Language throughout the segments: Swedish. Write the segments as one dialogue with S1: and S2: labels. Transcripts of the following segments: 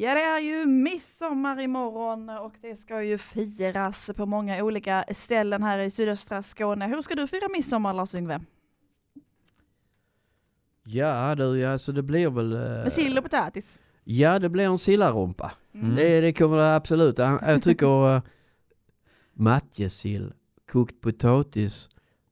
S1: Ja, det är ju midsommar imorgon och det ska ju firas på många olika ställen här i sydöstra Skåne. Hur ska du fira midsommar, Lars-Yngve?
S2: Ja, så det blir väl...
S1: Med sill och potatis?
S2: Ja, det blir en sillarumpa. Det kommer det absolut. Jag tycker matjessill, kokt potatis,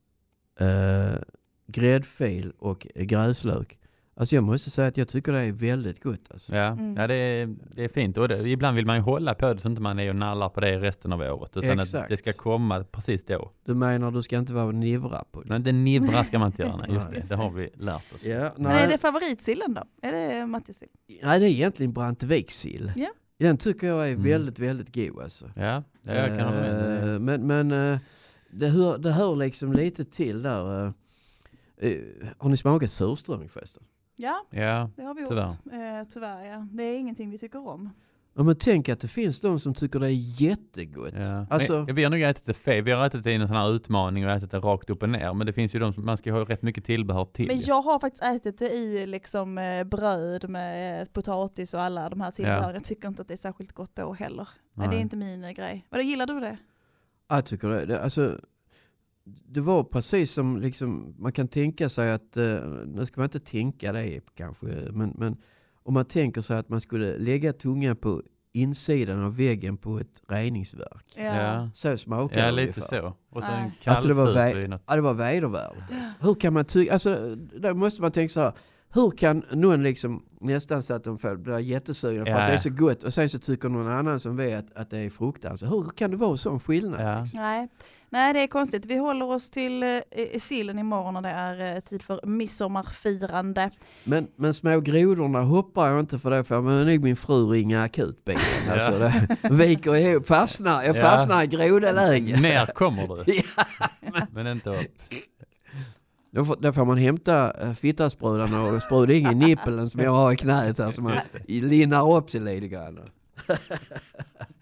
S2: gräddfil och gräslök. Alltså jag måste säga att jag tycker det är väldigt gott. Alltså.
S3: Ja, det är fint. Och ibland vill man ju hålla på det så inte man är och nallar på det resten av året. Utan att det ska komma precis då.
S2: Du menar du ska inte vara nivra på det?
S3: Nej, det nivra ska man inte göra. Nej, just det har vi lärt oss.
S2: Ja,
S1: men är det favoritsillen då? Är det matjessill?
S2: Nej, det är egentligen Brantevik-sill.
S1: Ja.
S2: Den tycker jag är väldigt, väldigt god. Alltså.
S3: Ja, jag kan hålla med.
S2: Men det hör liksom lite till där. Har ni smakat surströmming förresten?
S1: Ja, det har vi gjort. Tyvärr, ja. Det är ingenting vi tycker om.
S2: Ja, men tänk att det finns de som tycker det är jättegott.
S3: Ja.
S2: Alltså,
S3: vi har nog ätit det fel. Vi har ätit det i en sån här utmaning och ätit det rakt upp och ner. Men det finns ju de som man ska ha rätt mycket tillbehör till.
S1: Men jag har faktiskt ätit det i liksom bröd med potatis och alla de här tillbehören. Jag tycker inte att det är särskilt gott då heller. Nej, det är inte min grej. Vad gillar du det?
S2: Jag tycker det. Alltså, det var precis som liksom, man kan tänka sig att, nu ska man inte tänka det kanske, men om man tänker sig att man skulle lägga tungan på insidan av väggen på ett reningsverk.
S3: Ja.
S2: Så smakar det
S3: lite
S2: ungefär.
S3: så. Och sen
S2: alltså det var vedervärdigt. Alltså. Hur kan man tycka, alltså då måste man tänka så här, hur kan någon liksom nästan så att de blir jättesugna för att det är så gott och sen så tycker någon annan som vet att det är fruktansvärt. Hur kan det vara sån skillnad?
S3: Ja.
S2: Liksom?
S1: Nej, det är konstigt. Vi håller oss till sillen imorgon och det är tid för midsommarfirande.
S2: Men små grodorna hoppar jag inte för det, för men nog min fru ringa akutbilen. Alltså det viker ihop, jag fastnar i grodeläge.
S3: Ner kommer du. Men inte upp.
S2: Då får man hämta fittasprödarna och spruda in i nippeln som jag har i knät här, som man linnar upp sig lite grann.